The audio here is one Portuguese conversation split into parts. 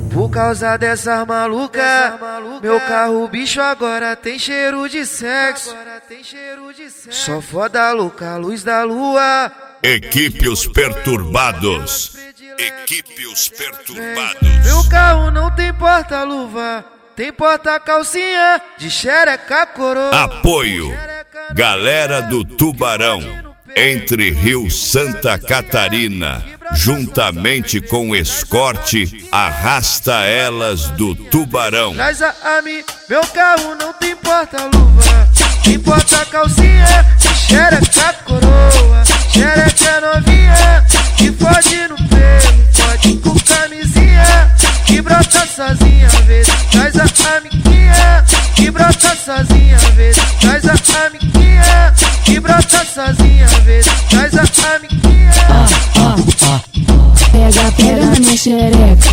Por causa dessas maluca, meu carro bicho agora tem cheiro de sexo. Só foda louca, luz da lua. Equipe Os Perturbados. Equipe Os Perturbados. Meu carro não tem porta-luva, tem porta-calcinha de xereca coroa. Apoio Galera do Tubarão, Entre Rio Santa Catarina, juntamente com Escorte, Arrasta Elas do Tubarão. Traz a mim, meu carro não tem porta-luva, tem porta-calcinha de xereca coroa. Xereca novinha, que fode no pelo, fode com camisinha, que brota sozinha, vê. Traz a amiguinha, que brota sozinha, vê. Traz a amiguinha, que brota sozinha, vê. Traz a amiguinha. Pega na minha xereca.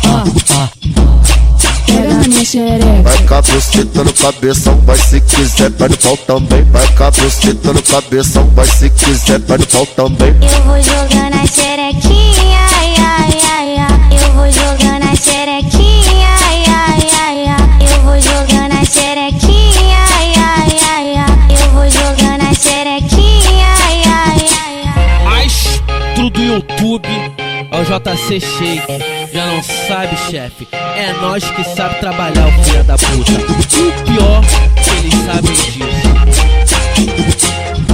Pega na minha xereca. Vai cabuceta no cabeção, vai se quiser, vai no pau também. Vai cabuceta no cabeção, vai se quiser, vai no pau também. Eu vou jogando a xerequinha, ai, ai, ai, ai. Eu vou jogando a xerequinha, ai, ai, ai, ai. Eu vou jogando a xerequinha, ai, ai, ai, ai. Eu vou jogando a xerequinha, ai, ai, ai, ai. Astro do YouTube é o JC Shake. Já não sabe, chefe, é nós que sabe trabalhar, o filho da puta. E o pior, que eles sabem disso.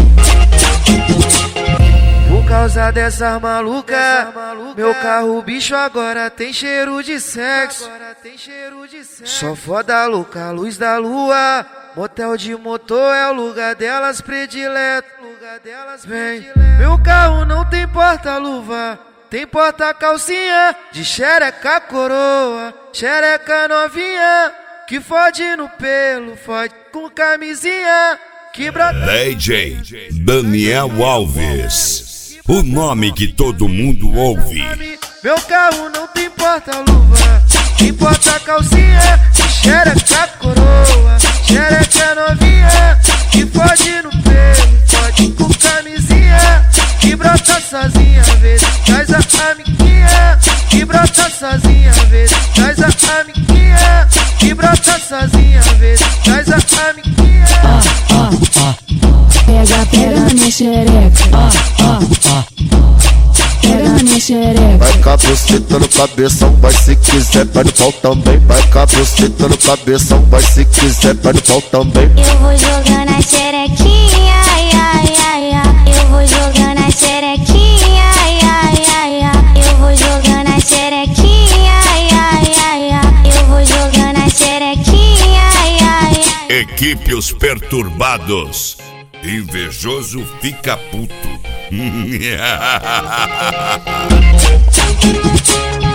Por causa dessas maluca, meu carro bicho agora tem cheiro de sexo. Só foda louca, luz da lua. Motel de motor é o lugar delas predileto. Vem, meu carro não tem porta-luva, tem porta-calcinha de xereca coroa. Xereca novinha, que fode no pelo, fode com camisinha, que brota. DJ Daniel Alves, o nome que todo mundo ouve. Meu carro não tem porta-luva, tem porta-calcinha de xereca coroa. Xereca novinha, que fode no pelo, fode com camisinha, que brota sozinha, vê. Traz a amiguinha, que brota sozinha, vê. Traz a amiguinha, que brota sozinha, vê. Traz a amiguinha. Pega na minha xereca. Pega na minha xereca. Vai cabuceta no cabeção, vai se quiser, vai no pau também. Vai cabuceta no cabeção, vai se quiser, vai no pau também. Eu vou jogando a xerequinha, ai, ai, ai, ai. Eu vou jogando a xerequinha, ai, ai, ai, ai. Eu vou jogando a xerequinha, ai, ai, ai, ai. Eu vou jogando a xerequinha, ai, ai, ai. Equipe Os Perturbados. Invejoso fica puto.